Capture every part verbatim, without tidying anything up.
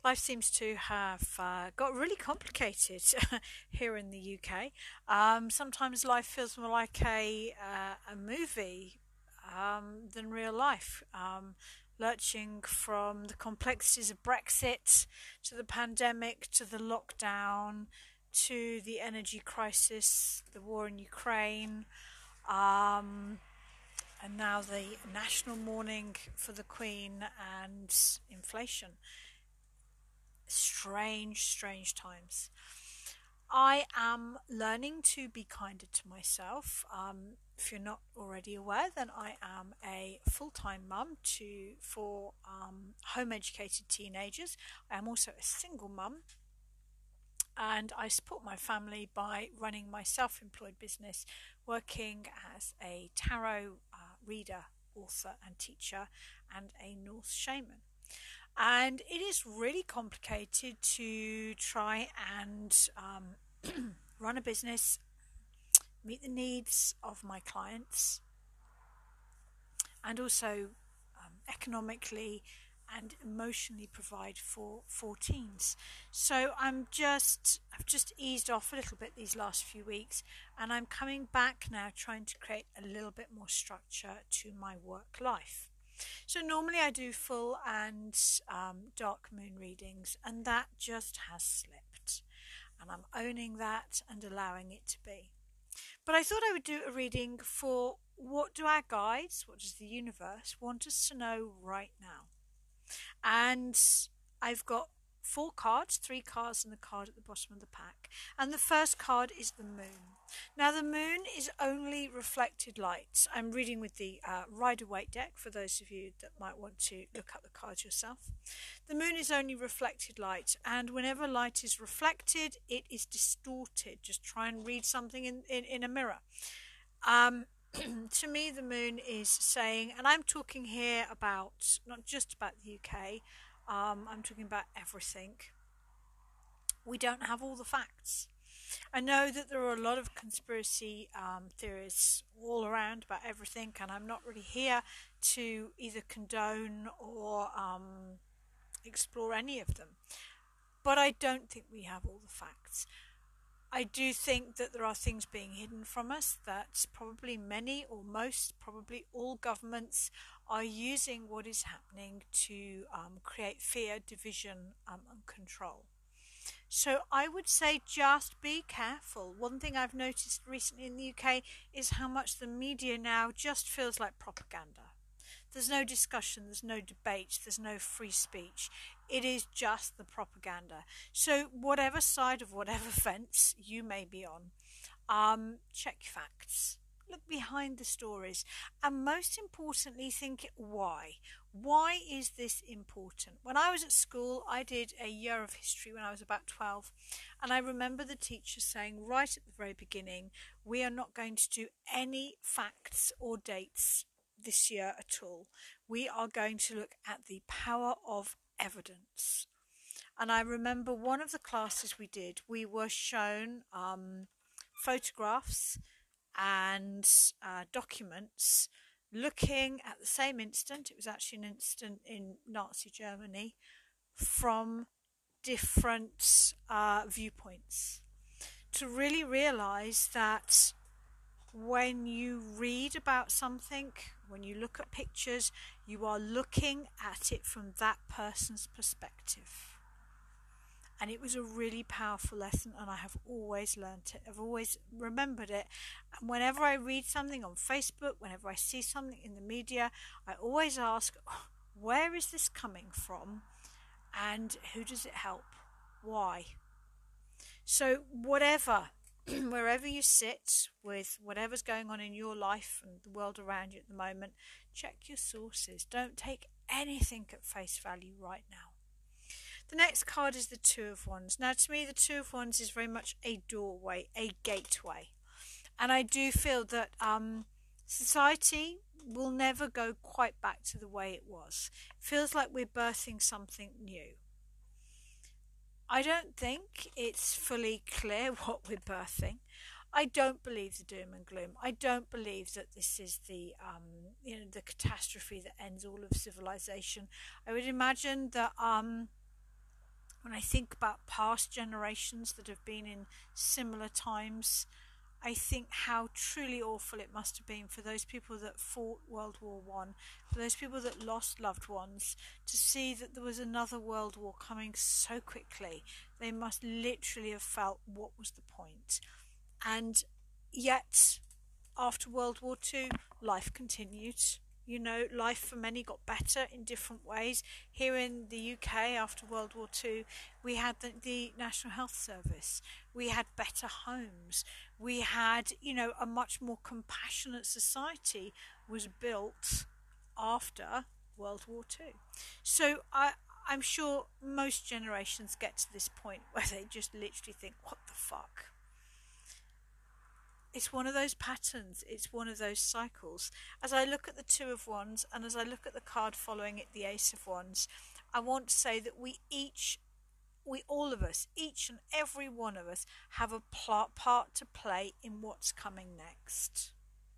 life seems to have uh, got really complicated here in the U K. Um, sometimes life feels more like a uh, a movie um, than real life. Um, lurching from the complexities of Brexit to the pandemic to the lockdown to the energy crisis, the war in Ukraine, um, and now the national mourning for the Queen and inflation. Strange, strange times. I am learning to be kinder to myself. Um, if you're not already aware, then I am a full-time mum to for um, home-educated teenagers. I am also a single mum, and I support my family by running my self-employed business, working as a tarot uh, reader, author, and teacher, and a Norse shaman. And it is really complicated to try and um, run a business, meet the needs of my clients, and also um, economically and emotionally provide for for teens. So I'm just I've just eased off a little bit these last few weeks, and I'm coming back now trying to create a little bit more structure to my work life. So normally I do full and um, dark moon readings, and that just has slipped, and I'm owning that and allowing it to be. But I thought I would do a reading for what do our guides, what does the universe want us to know right now. And I've got four cards, three cards and the card at the bottom of the pack. And the first card is the moon. Now the moon is only reflected light. I'm reading with the uh, Rider-Waite deck for those of you that might want to look up the cards yourself. The moon is only reflected light, and whenever light is reflected, it is distorted. Just try and read something in, in, in a mirror. Um, to me, the moon is saying, and I'm talking here about, not just about the U K, um, I'm talking about everything. We don't have all the facts. I know that there are a lot of conspiracy um, theories all around about everything, and I'm not really here to either condone or um, explore any of them. But I don't think we have all the facts. I do think that there are things being hidden from us, that probably many or most, probably all governments are using what is happening to um, create fear, division um, and control. So I would say just be careful. One thing I've noticed recently in the U K is how much the media now just feels like propaganda. There's no discussion, there's no debate, there's no free speech. It is just the propaganda. So whatever side of whatever fence you may be on, um, check facts. Look behind the stories. And most importantly, think why. Why is this important? When I was at school, I did a year of history when I was about twelve. And I remember the teacher saying right at the very beginning, we are not going to do any facts or dates this year at all. We are going to look at the power of evidence. And I remember one of the classes we did, we were shown um, photographs and uh, documents looking at the same instant. It was actually an instant in Nazi Germany from different uh, viewpoints, to really realize that when you read about something, when you look at pictures, you are looking at it from that person's perspective. And it was a really powerful lesson, and I have always learnt it. I've always remembered it. And whenever I read something on Facebook, whenever I see something in the media, I always ask, where is this coming from? And who does it help? Why? So whatever, wherever you sit with whatever's going on in your life and the world around you at the moment, check your sources. Don't take anything at face value right now. The next card is the Two of Wands. Now, to me, the Two of Wands is very much a doorway, a gateway. And I do feel that um, society will never go quite back to the way it was. It feels like we're birthing something new. I don't think it's fully clear what we're birthing. I don't believe the doom and gloom. I don't believe that this is the um, you know, the catastrophe that ends all of civilization. I would imagine that Um, When I think about past generations that have been in similar times, I think how truly awful it must have been for those people that fought World War One, for those people that lost loved ones, to see that there was another world war coming so quickly. They must literally have felt, what was the point? And yet, after World War Two, life continued. You know, life for many got better in different ways. Here in the U K, after World War Two, we had the, the National Health Service. We had better homes. We had, you know, a much more compassionate society was built after World War Two. So I, I'm sure most generations get to this point where they just literally think, what the fuck? It's one of those patterns. It's one of those cycles. As I look at the Two of Wands and as I look at the card following it, the Ace of Wands, I want to say that we each, we all of us, each and every one of us have a pl- part to play in what's coming next.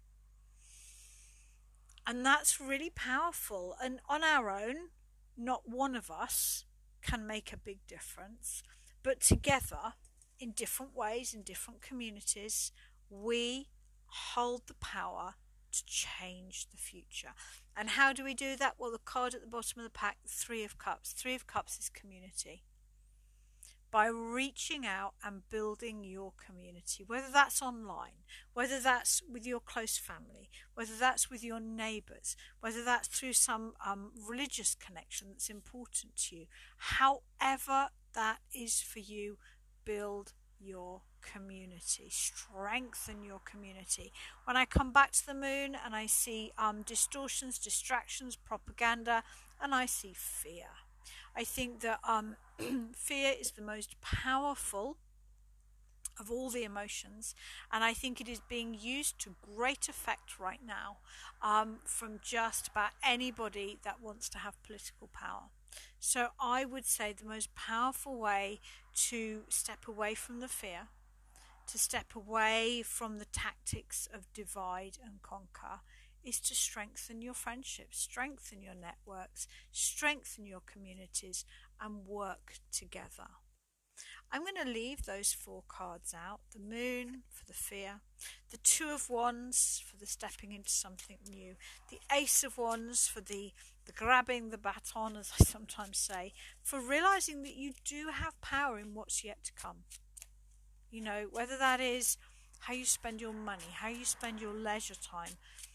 And that's really powerful. And on our own, not one of us can make a big difference. But together, in different ways, in different communities, we hold the power to change the future. And how do we do that? Well, the card at the bottom of the pack, the Three of Cups. Three of Cups is community. By reaching out and building your community, whether that's online, whether that's with your close family, whether that's with your neighbours, whether that's through some um, religious connection that's important to you, however that is for you, build your community, strengthen your community. When I come back to the moon and I see um, distortions, distractions, propaganda, and I see fear, I think that um, fear is the most powerful of all the emotions, and I think it is being used to great effect right now um, from just about anybody that wants to have political power. So I would say the most powerful way to step away from the fear, to step away from the tactics of divide and conquer, is to strengthen your friendships, strengthen your networks, strengthen your communities, and work together. I'm going to leave those four cards out. The Moon for the fear, the Two of Wands for the stepping into something new, the Ace of Wands for the, the grabbing the baton, as I sometimes say, for realising that you do have power in what's yet to come. You know, whether that is how you spend your money, how you spend your leisure time,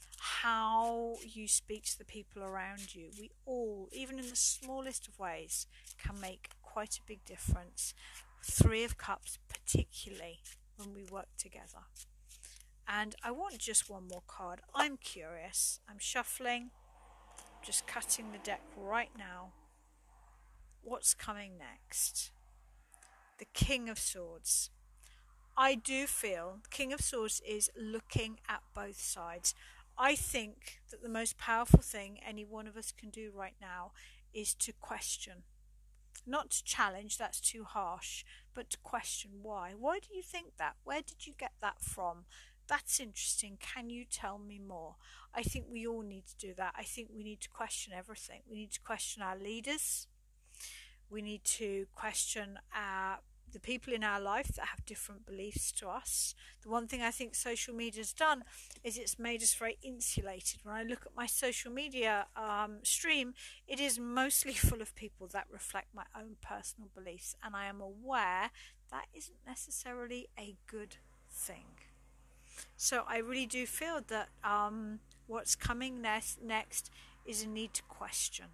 how you speak to the people around you. We all, even in the smallest of ways, can make quite a big difference. Three of Cups, particularly when we work together. And I want just one more card. I'm curious. I'm shuffling, just cutting the deck right now. What's coming next? The King of Swords. I do feel the King of Swords is looking at both sides. I think that the most powerful thing any one of us can do right now is to question. Not to challenge, that's too harsh, but to question why. Why do you think that? Where did you get that from? That's interesting. Can you tell me more? I think we all need to do that. I think we need to question everything. We need to question our leaders. We need to question our the people in our life that have different beliefs to us. The one thing I think social media has done is it's made us very insulated. When I look at my social media um, stream, it is mostly full of people that reflect my own personal beliefs, and I am aware that isn't necessarily a good thing. So I really do feel that um, what's coming next, next is a need to question.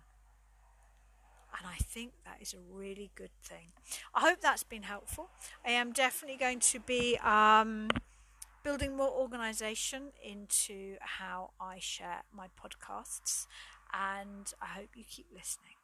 And I think that is a really good thing. I hope that's been helpful. I am definitely going to be um, building more organisation into how I share my podcasts. And I hope you keep listening.